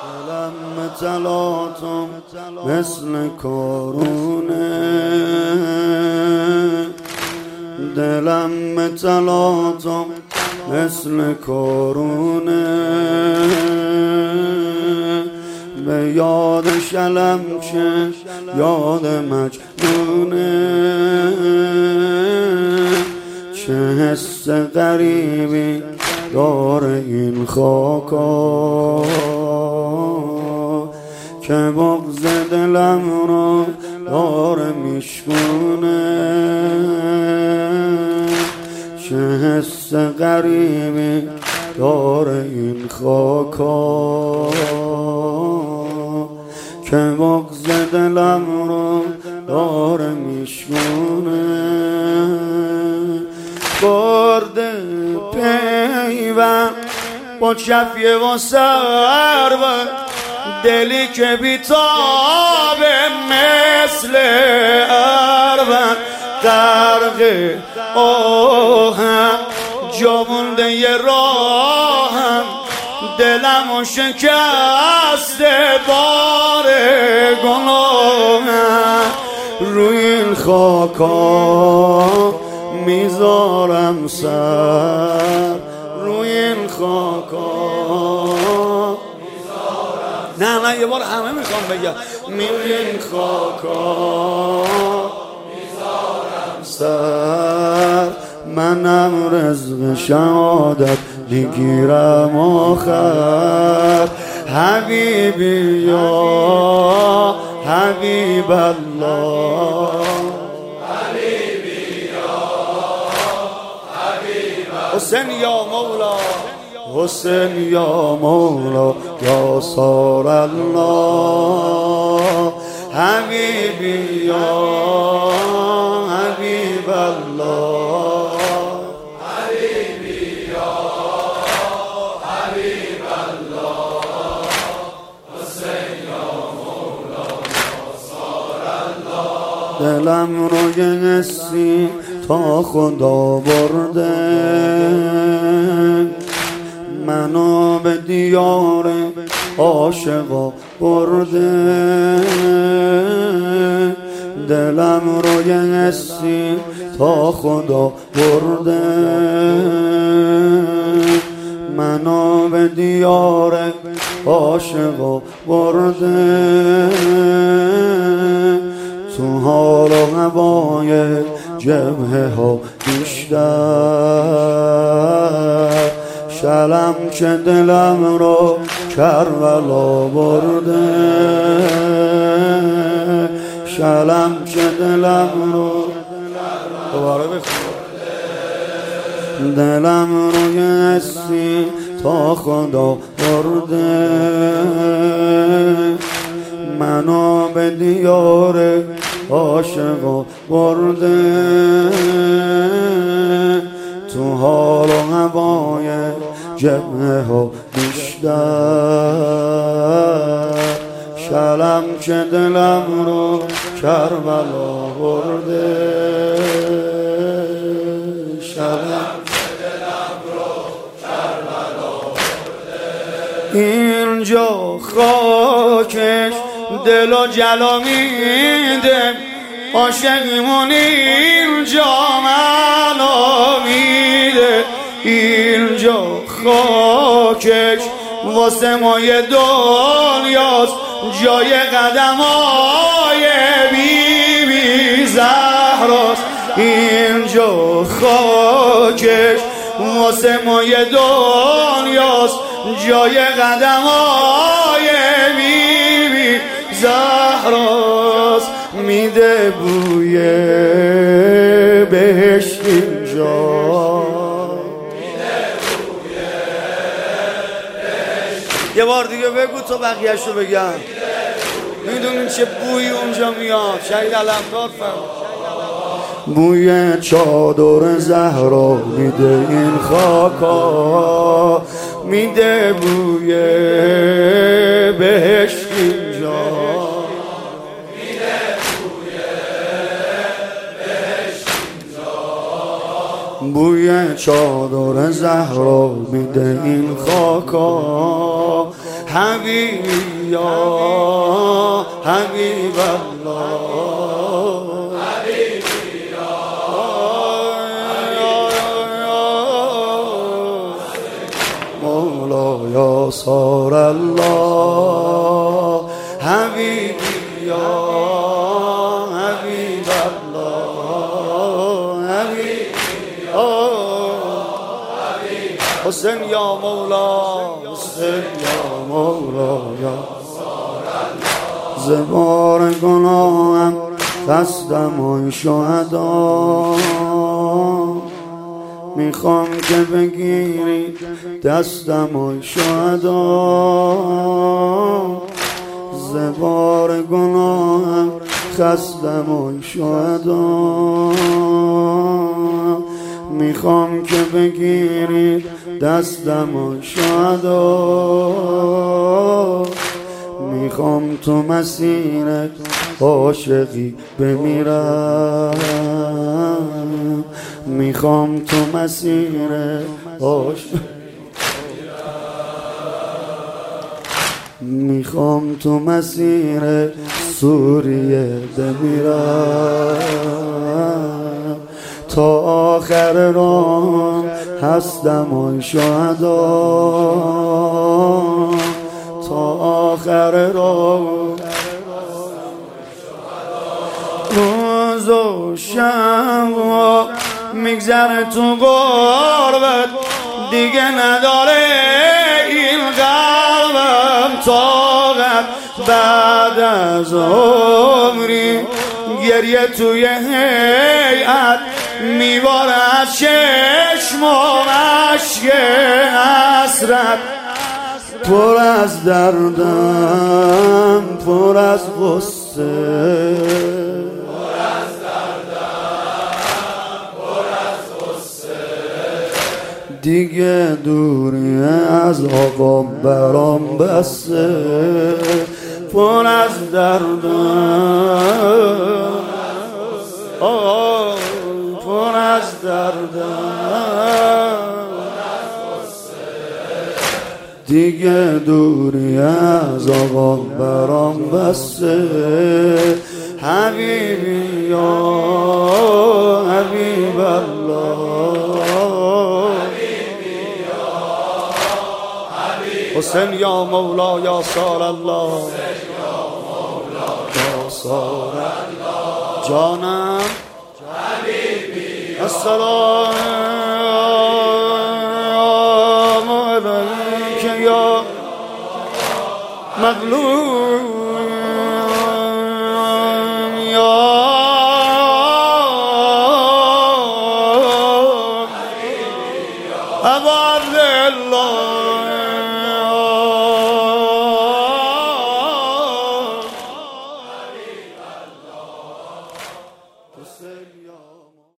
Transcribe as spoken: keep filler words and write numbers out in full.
دلم متلاتم مثل کارونه، دلم متلاتم مثل کارونه، به یاد شلم چه یاد مجنونه، چه حس غریبی داره این خاکا که بغض دلم رو داره میشکونه، چه حس غریبی داره این خاکا که بغض دلم رو داره میشکونه. برده پیوند با چفیه و سرور، دلی که بیتابه مثل اروند، غرق آهم جا مونده یه راهم، دلم و شکسته بار گناهم، روی این خاکا میذارم سر، روی این خاکا نه نه یه بار همه میخوام بگم، روی این خاکا میذارم سر، منم رزق شهادت میگیرم آخر، حبیبی یا حبیب الله، حبیبی یا حبیب الله، حسین یا مولا، حسین یا مولا یا صار الله، حبیبی یا حبیب الله، حبیبی یا حبیب الله، حسین یا مولا یا صار الله. دلم رو یه حسی تا خدا برده، منو به دیار عاشقا برده، دلم رو یه حسی تا خدا برده، منو به دیار عاشقا برده، تو حال و هوای جبهه ها بیشتر، شلم که دلم رو کربلا برده، شلم که دلم رو دوباره بخور، دلم رو یه حسی تا خدا برده، منو به دیار عاشقا برده، تو حال و هوای جبهه ها بیشتر، شلم که دلم رو کربلا برده، شلم که دلم رو کربلا برده، اینجا خاکش دل و جلا میده، عاشقیمون اینجا منو میده، اینجا خاکش واسه ما یه دنیاست، جای قدمای بی بی زهراست، اینجا خاکش واسه ما یه دنیاست، جای قدمای بی بی زهراست، میده بوی بهشت اینجا، یه بار دیگه بگو تو بقیه‌شو بگم، میدونین چه بویی اونجا میاد؟ شهید علمدار فرمود بوی چادر زهرا میده این خاکا، میده بوی بهشت اینجا، میده بوی بهشت اینجا، بوی چادر زهرا میده این خاکا، حبیبی یا حبیب الله حبیبی یا مولا یا صار الله حبیبی یا حبیب الله حبیبی یا حسین یا مولا حسین یا مولا یا زبار گناهم خستم و شهدا میخوام که بگیری دستم و شهدا زبار گناهم خستم و شهدا میخوام که بگیری دستم و شهدا میخوام تو مسیرت عاشقی بمیرم میخوام تو مسیرت عاشقی میخوام تو مسیرت سوریه بمیرم تا آخر راه هستم و شهدا تا آخر راه روز و شب میگذره تو غربت دیگه نداره این قلبم طاقت بعد از عمری گریه توی هیئت میباره از چشم و اشک حسرت پر از دردم پر از غصه دیگه دوری از آقا برام بسه پر از دردم آه پر از دردم دیگه دوری از آقا برام بسه حبیبی یا حبیب الله حسین یا مولا یا صار الله یا صار الله جانم حبیبی السلام علیک یا مظلوم یا ابا عبدالله